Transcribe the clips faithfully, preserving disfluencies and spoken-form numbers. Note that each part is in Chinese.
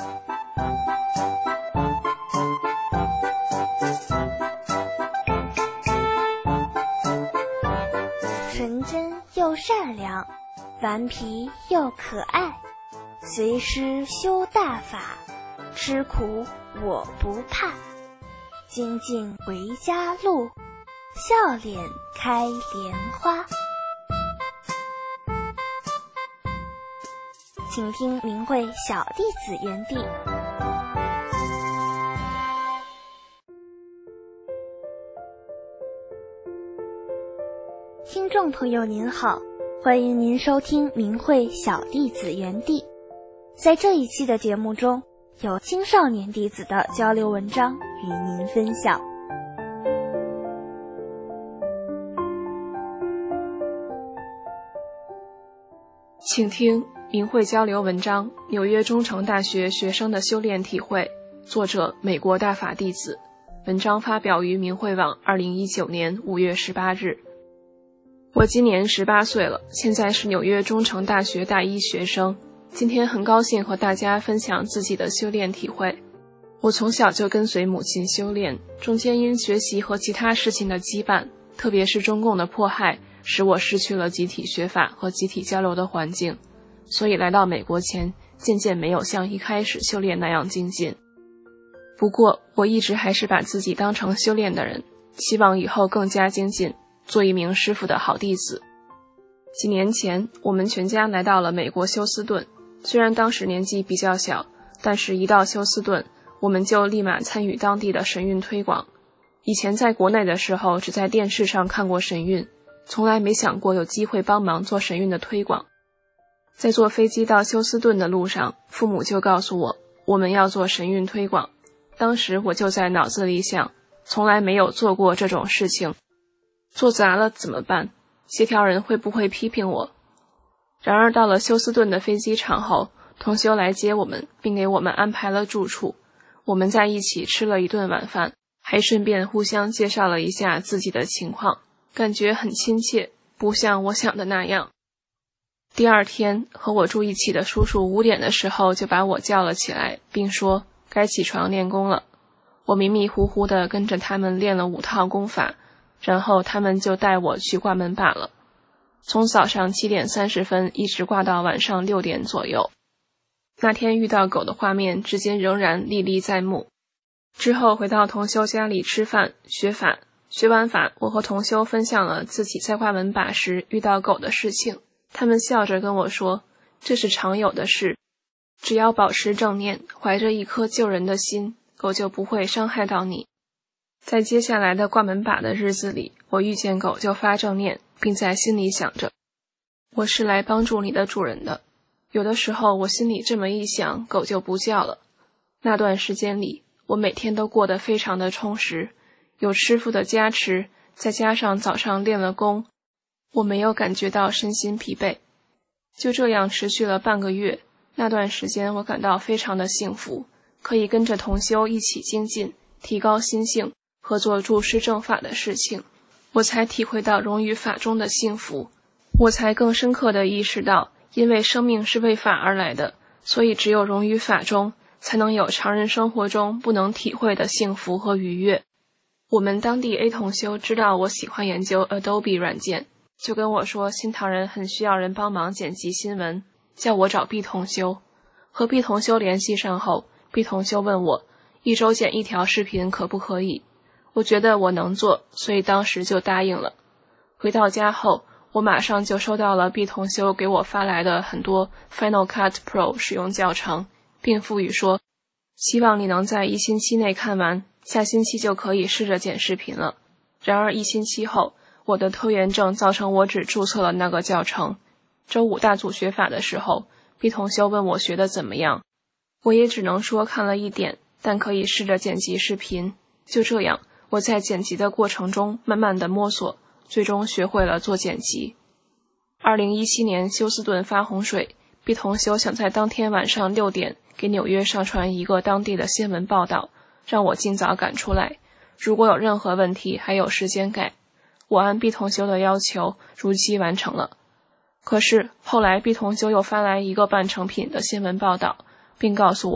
纯真又善良，顽皮又可爱，随师修大法，吃苦我不怕。精进回家路，笑脸开莲花。请听明慧小弟子园地。听众朋友您好，欢迎您收听明慧小弟子园地。在这一期的节目中，有青少年弟子的交流文章与您分享。 请听明慧交流文章：纽约中诚大学学生的修炼体会，作者美国大法弟子。文章发表于明慧网二零一九年五月十八日。我今年十八岁了，现在是纽约中诚大学大一学生。今天很高兴和大家分享自己的修炼体会。我从小就跟随母亲修炼，中间因学习和其他事情的羁绊，特别是中共的迫害，使我失去了集体学法和集体交流的环境，所以来到美国前，渐渐没有像一开始修炼那样精进。不过我一直还是把自己当成修炼的人，希望以后更加精进，做一名师父的好弟子。几年前，我们全家来到了美国休斯顿，虽然当时年纪比较小，但是一到休斯顿，我们就立马参与当地的神韵推广。以前在国内的时候，只在电视上看过神韵，从来没想过有机会帮忙做神韵的推广。在坐飞机到休斯顿的路上，父母就告诉我，我们要做神韵推广。当时我就在脑子里想，从来没有做过这种事情，做砸了怎么办？协调人会不会批评我？然而到了休斯顿的飞机场后，同修来接我们，并给我们安排了住处。我们在一起吃了一顿晚饭，还顺便互相介绍了一下自己的情况，感觉很亲切，不像我想的那样。第二天，和我住一起的叔叔五点的时候就把我叫了起来，并说该起床练功了。我迷迷糊糊地跟着他们练了五套功法，然后他们就带我去挂门把了。从早上七点三十分一直挂到晚上六点左右。那天遇到狗的画面至今仍然历历在目。之后回到同修家里吃饭学法，学完法，我和同修分享了自己在挂门把时遇到狗的事情。他们笑着跟我说，这是常有的事，只要保持正念，怀着一颗救人的心，狗就不会伤害到你。在接下来的挂门把的日子里，我遇见狗就发正念，并在心里想着，我是来帮助你的主人的。有的时候我心里这么一想，狗就不叫了。那段时间里，我每天都过得非常的充实，有师父的加持，再加上早上练了功，我没有感觉到身心疲惫。就这样持续了半个月，那段时间我感到非常的幸福，可以跟着同修一起精进，提高心性和做助师正法的事情，我才体会到融于法中的幸福。我才更深刻地意识到，因为生命是为法而来的，所以只有融于法中，才能有常人生活中不能体会的幸福和愉悦。我们当地 A 同修知道我喜欢研究 Adobe 软件，就跟我说新唐人很需要人帮忙剪辑新闻，叫我找 B 同修。和 B 同修联系上后， B 同修问我一周剪一条视频可不可以。我觉得我能做，所以当时就答应了。回到家后，我马上就收到了 B 同修给我发来的很多 Final Cut Pro 使用教程，并附语说，希望你能在一星期内看完，下星期就可以试着剪视频了。然而一星期后，我的拖延症造成我只注册了那个教程。周五大组学法的时候， B 同修问我学得怎么样，我也只能说看了一点，但可以试着剪辑视频。就这样，我在剪辑的过程中慢慢的摸索，最终学会了做剪辑。二零一七年休斯顿发洪水， B 同修想在当天晚上六点给纽约上传一个当地的新闻报道，让我尽早赶出来，如果有任何问题还有时间改。我按 B 同修的要求如期完成了。可是后来 B 同修又发来一个半成品的新闻报道，并告诉我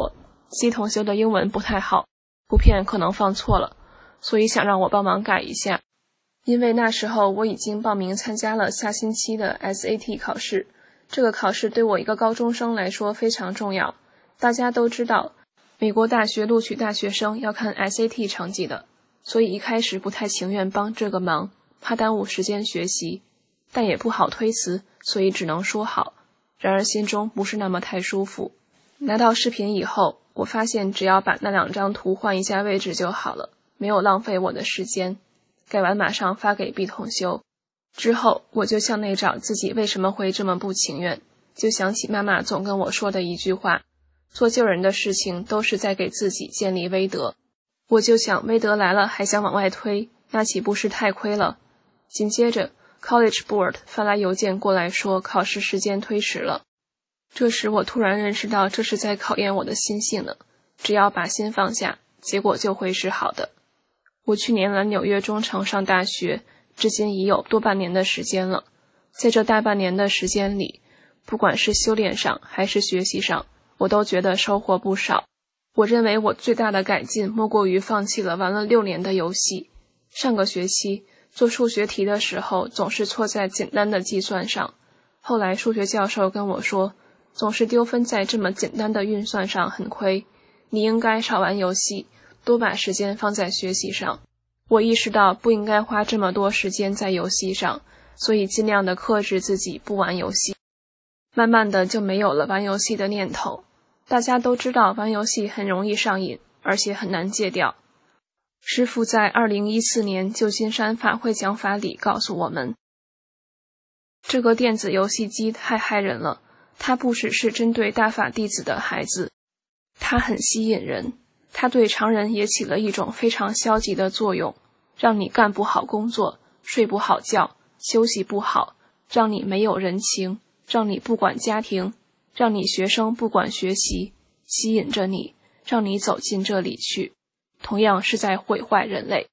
C 同学的英文不太好，图片可能放错了，所以想让我帮忙改一下。因为那时候我已经报名参加了下星期的 S A T 考试，这个考试对我一个高中生来说非常重要。大家都知道，美国大学录取大学生要看 S A T 成绩的，所以一开始不太情愿帮这个忙，怕耽误时间学习，但也不好推辞，所以只能说好。然而心中不是那么太舒服。拿到视频以后，我发现只要把那两张图换一下位置就好了，没有浪费我的时间。改完马上发给 B 同修。之后我就向内找自己为什么会这么不情愿，就想起妈妈总跟我说的一句话，做救人的事情都是在给自己建立威德。我就想威德来了还想往外推，那岂不是太亏了。紧接着 College Board 发来邮件过来说考试时间推迟了。这时我突然认识到这是在考验我的心性呢，只要把心放下，结果就会是好的。我去年来纽约中城上大学，至今已有多半年的时间了。在这大半年的时间里，不管是修炼上还是学习上，我都觉得收获不少。我认为我最大的改进莫过于放弃了玩了六年的游戏。上个学期做数学题的时候总是错在简单的计算上，后来数学教授跟我说，总是丢分在这么简单的运算上很亏，你应该少玩游戏，多把时间放在学习上。我意识到不应该花这么多时间在游戏上，所以尽量的克制自己不玩游戏。慢慢的就没有了玩游戏的念头。大家都知道玩游戏很容易上瘾，而且很难戒掉。师父在二零一四年旧金山法会讲法里告诉我们，这个电子游戏机太害人了，它不只是针对大法弟子的孩子，它很吸引人，它对常人也起了一种非常消极的作用，让你干不好工作，睡不好觉，休息不好，让你没有人情，让你不管家庭，让你学生不管学习，吸引着你，让你走进这里去，同样是在毁坏人类。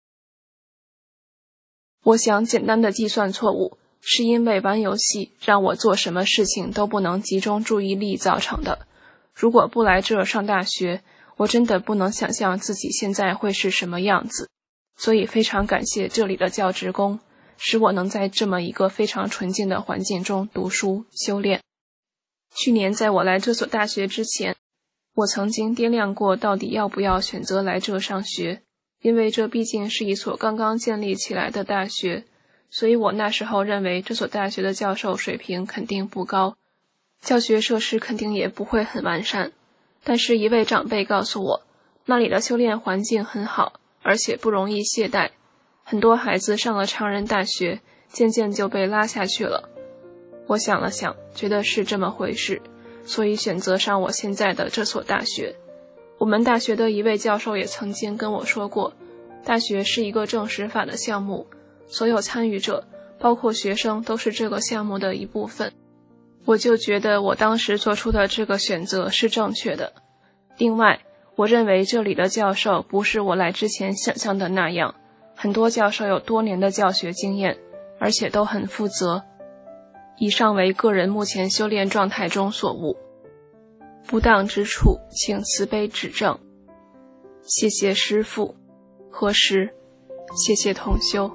我想简单的计算错误是因为玩游戏让我做什么事情都不能集中注意力造成的。如果不来这儿上大学，我真的不能想象自己现在会是什么样子。所以非常感谢这里的教职工，使我能在这么一个非常纯净的环境中读书修炼。去年在我来这所大学之前，我曾经掂量过到底要不要选择来这上学，因为这毕竟是一所刚刚建立起来的大学，所以我那时候认为这所大学的教授水平肯定不高，教学设施肯定也不会很完善。但是一位长辈告诉我，那里的修炼环境很好，而且不容易懈怠，很多孩子上了常人大学，渐渐就被拉下去了。我想了想，觉得是这么回事，所以选择上我现在的这所大学。我们大学的一位教授也曾经跟我说过，大学是一个证实法的项目，所有参与者，包括学生，都是这个项目的一部分。我就觉得我当时做出的这个选择是正确的。另外，我认为这里的教授不是我来之前想象的那样，很多教授有多年的教学经验，而且都很负责。以上为个人目前修炼状态中所悟，不当之处请慈悲指正。谢谢师父，何时？谢谢同修。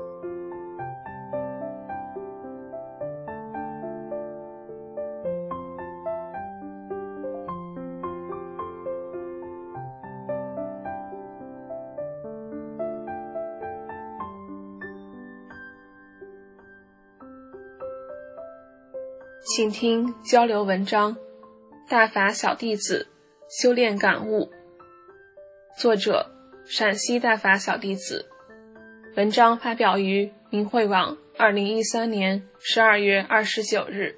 请听交流文章，大法小弟子修炼感悟，作者陕西大法小弟子，文章发表于明慧网二零一三年十二月二十九日。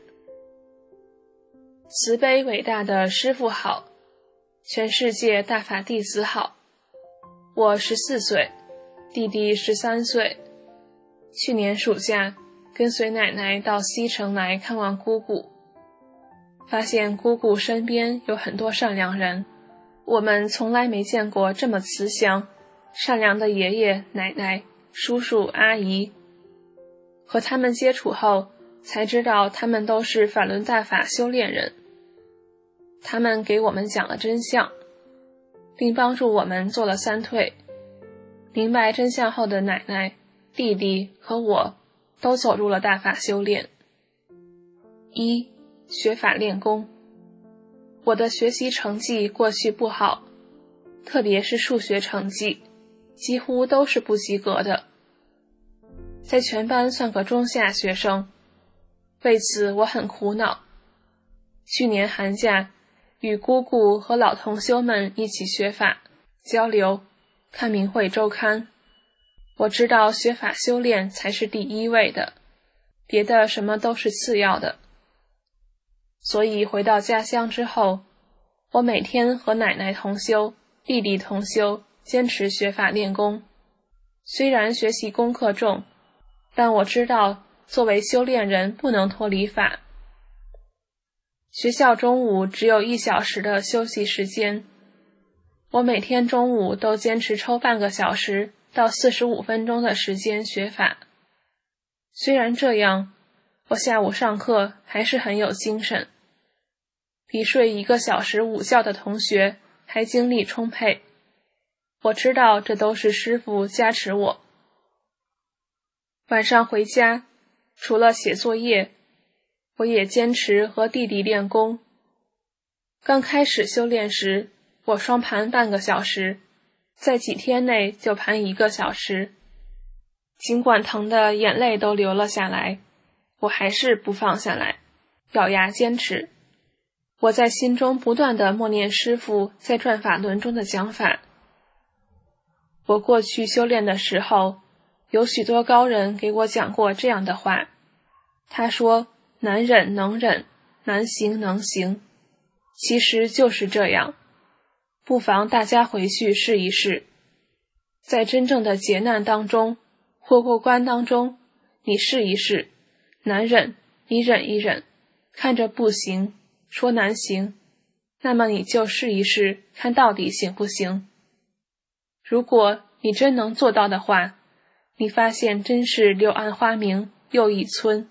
慈悲伟大的师父好，全世界大法弟子好。我十四岁，弟弟十三岁。去年暑假跟随奶奶到西城来看望姑姑，发现姑姑身边有很多善良人，我们从来没见过这么慈祥、善良的爷爷、奶奶、叔叔、阿姨。和他们接触后，才知道他们都是法轮大法修炼人。 他们给我们讲了真相，并帮助我们做了三退。明白真相后的奶奶、弟弟和我都走入了大法修炼。一、学法练功。我的学习成绩过去不好，特别是数学成绩，几乎都是不及格的，在全班算个中下学生。为此我很苦恼。去年寒假，与姑姑和老同修们一起学法、交流、看明慧周刊。我知道学法修炼才是第一位的，别的什么都是次要的。所以回到家乡之后，我每天和奶奶同修、弟弟同修，坚持学法练功。虽然学习功课重，但我知道作为修炼人不能脱离法。学校中午只有一小时的休息时间，我每天中午都坚持抽半个小时到四十五分钟的时间学法。虽然这样，我下午上课还是很有精神，比睡一个小时午觉的同学还精力充沛。我知道这都是师父加持我。晚上回家，除了写作业，我也坚持和弟弟练功。刚开始修炼时，我双盘半个小时，在几天内就盘一个小时。尽管疼得眼泪都流了下来，我还是不放下来，咬牙坚持。我在心中不断地默念师父在转法轮中的讲法。我过去修炼的时候，有许多高人给我讲过这样的话。他说，难忍能忍，难行能行。其实就是这样，不妨大家回去试一试。在真正的劫难当中，或过关当中，你试一试，难忍你忍一忍，看着不行，说难行，那么你就试一试，看到底行不行。如果你真能做到的话，你发现真是柳暗花明又一村。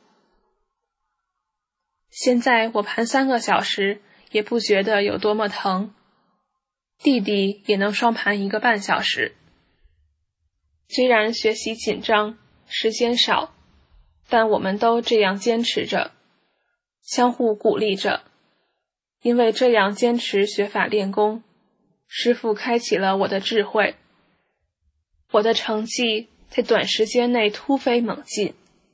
现在我盘三个小时也不觉得有多么疼，弟弟也能双盘一个半小时。虽然学习紧张，时间少，但我们都这样坚持着，相互鼓励着。因为这样坚持学法练功，师父开启了我的智慧，我的成绩在短时间内突飞猛进。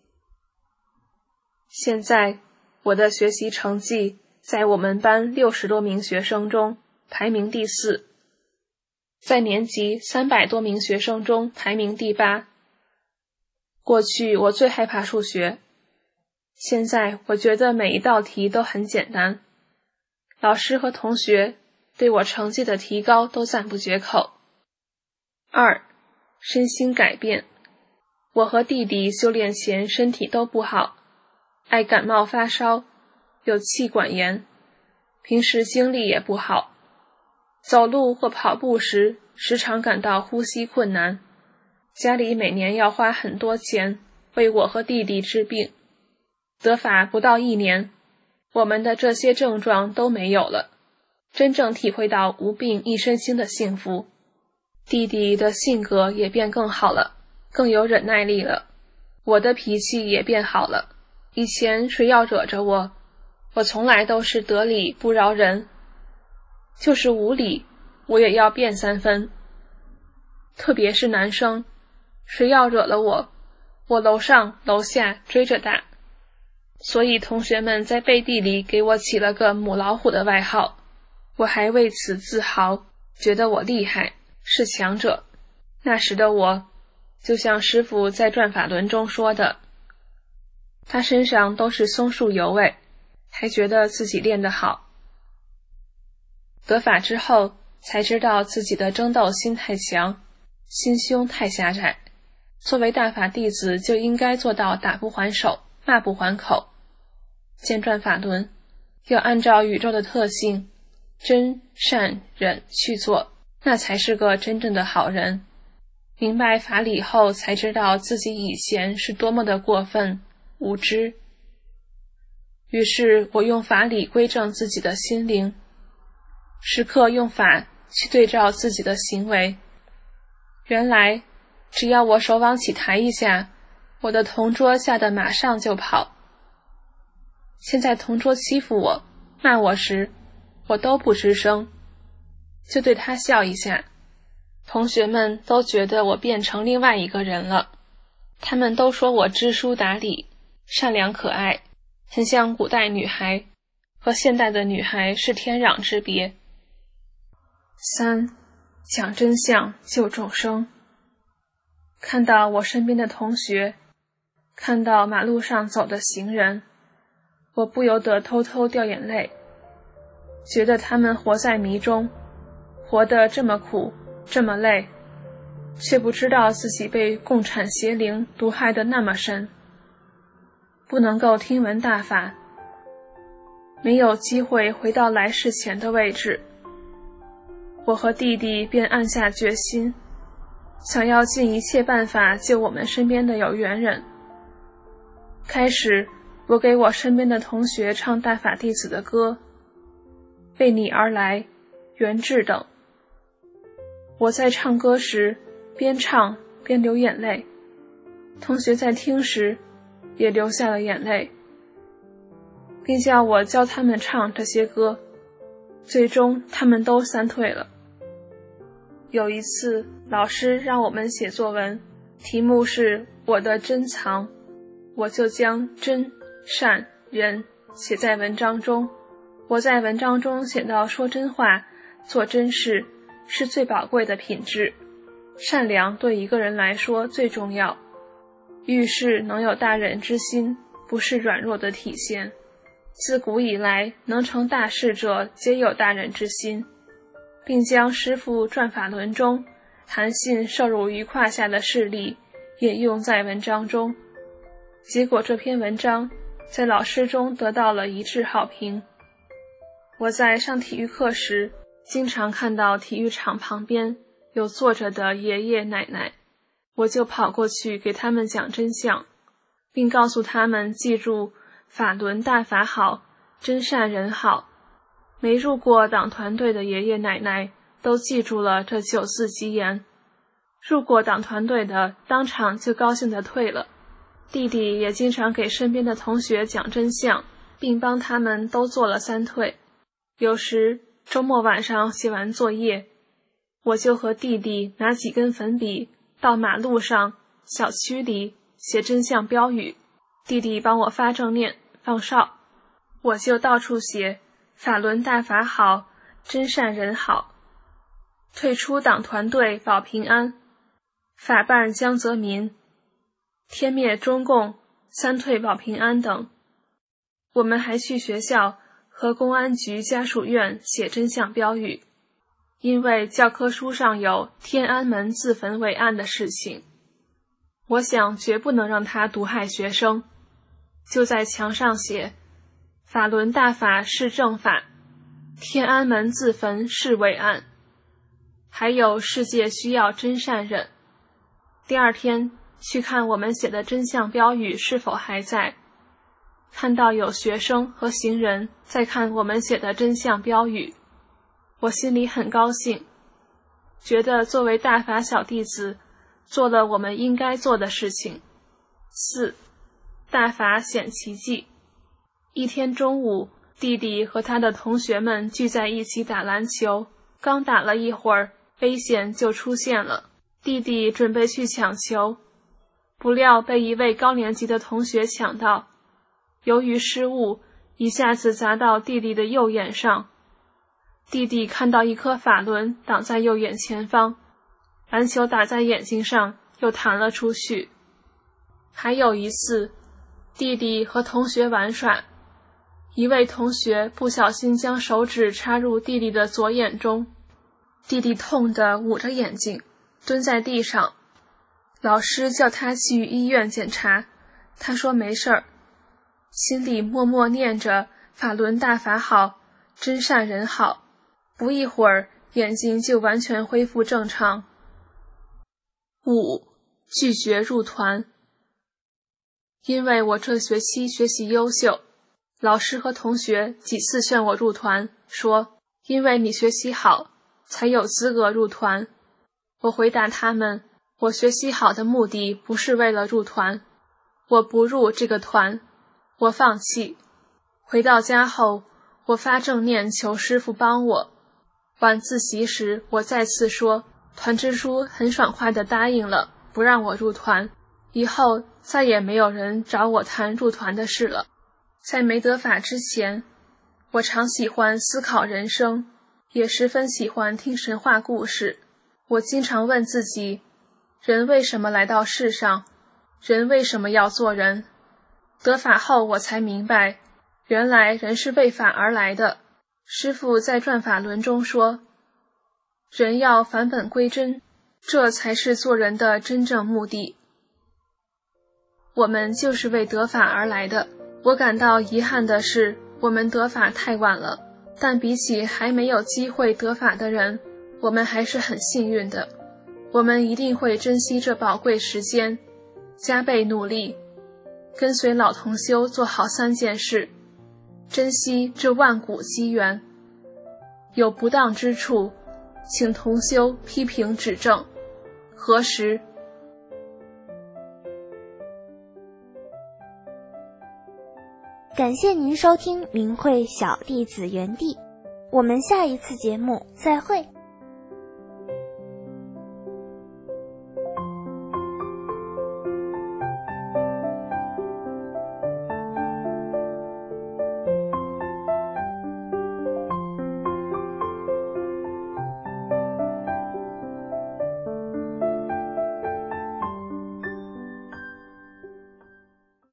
现在我的学习成绩在我们班六十多名学生中排名第四，在年级三百多名学生中排名第八。过去我最害怕数学，现在我觉得每一道题都很简单。老师和同学对我成绩的提高都赞不绝口。二、身心改变。我和弟弟修炼前身体都不好，爱感冒发烧，有气管炎，平时精力也不好，走路或跑步时时常感到呼吸困难，家里每年要花很多钱为我和弟弟治病。得法不到一年，我们的这些症状都没有了，真正体会到无病一身轻的幸福。弟弟的性格也变更好了，更有忍耐力了，我的脾气也变好了。以前谁要惹着我，我从来都是得理不饶人，就是无理我也要变三分。特别是男生，谁要惹了我，我楼上楼下追着打。所以同学们在背地里给我起了个母老虎的外号，我还为此自豪，觉得我厉害，是强者。那时的我，就像师父在转法轮中说的，他身上都是松树油味，还觉得自己练得好。得法之后，才知道自己的争斗心太强，心胸太狭窄。作为大法弟子，就应该做到打不还手，骂不还口。见转法轮，要按照宇宙的特性，真善忍去做，那才是个真正的好人。明白法理后，才知道自己以前是多么的过分无知。于是我用法理归正自己的心灵， 时刻用法去对照自己的行为。原来只要我手往起抬一下，我的同桌吓得马上就跑。现在同桌欺负我骂我时，我都不吱声，就对他笑一下。同学们都觉得我变成另外一个人了，他们都说我知书达理，善良可爱，很像古代女孩，和现代的女孩是天壤之别。三，讲真相救众生。看到我身边的同学，看到马路上走的行人，我不由得偷偷掉眼泪，觉得他们活在迷中，活得这么苦这么累，却不知道自己被共产邪灵毒害得那么深，不能够听闻大法，没有机会回到来世前的位置。我和弟弟便暗下决心，想要尽一切办法救我们身边的有缘人。开始，我给我身边的同学唱大法弟子的歌，为你而来，缘至等。我在唱歌时边唱边流眼泪，同学在听时也流下了眼泪，并叫我教他们唱这些歌，最终他们都散退了。有一次，老师让我们写作文，题目是我的珍藏，我就将真、善、仁写在文章中。我在文章中写到，说真话、做真事是最宝贵的品质，善良对一个人来说最重要，遇事能有大忍之心，不是软弱的体现。自古以来，能成大事者皆有大忍之心，并将师父传法轮中韩信受辱于胯下的事例引用在文章中。结果这篇文章在老师中得到了一致好评。我在上体育课时，经常看到体育场旁边有坐着的爷爷奶奶，我就跑过去给他们讲真相，并告诉他们记住法轮大法好，真善人好。没入过党团队的爷爷奶奶都记住了这九字吉言，入过党团队的当场就高兴地退了。弟弟也经常给身边的同学讲真相，并帮他们都做了三退。有时周末晚上写完作业，我就和弟弟拿几根粉笔到马路上、小区里写真相标语，弟弟帮我发正念、放哨，我就到处写法轮大法好，真善人好，退出党团队保平安，法办江泽民，天灭中共，三退保平安等。我们还去学校和公安局家属院写真相标语，因为教科书上有天安门自焚为案的事情，我想绝不能让他毒害学生，就在墙上写法轮大法是正法，天安门自焚是伪案，还有世界需要真善忍。第二天去看我们写的真相标语是否还在，看到有学生和行人在看我们写的真相标语，我心里很高兴，觉得作为大法小弟子做了我们应该做的事情。四，大法显奇迹。一天中午，弟弟和他的同学们聚在一起打篮球，刚打了一会儿，危险就出现了。弟弟准备去抢球，不料被一位高年级的同学抢到，由于失误，一下子砸到弟弟的右眼上。弟弟看到一颗法轮挡在右眼前方，篮球打在眼睛上，又弹了出去。还有一次，弟弟和同学玩耍，一位同学不小心将手指插入弟弟的左眼中，弟弟痛得捂着眼睛，蹲在地上。老师叫他去医院检查，他说没事儿，心里默默念着法轮大法好，真善人好，不一会儿眼睛就完全恢复正常。五，拒绝入团。因为我这学期学习优秀，老师和同学几次劝我入团，说因为你学习好，才有资格入团。我回答他们，我学习好的目的不是为了入团，我不入这个团，我放弃。回到家后，我发正念求师父帮我。晚自习时，我再次说，团支书很爽快地答应了，不让我入团。以后再也没有人找我谈入团的事了。在没得法之前，我常喜欢思考人生，也十分喜欢听神话故事。我经常问自己，人为什么来到世上？人为什么要做人？得法后我才明白，原来人是为法而来的。师父在转法轮中说，人要返本归真，这才是做人的真正目的。我们就是为得法而来的。我感到遗憾的是，我们得法太晚了，但比起还没有机会得法的人，我们还是很幸运的。我们一定会珍惜这宝贵时间，加倍努力，跟随老同修做好三件事，珍惜这万古机缘。有不当之处，请同修批评指正，核实。 感谢您收听明慧小弟子园地，我们下一次节目再会。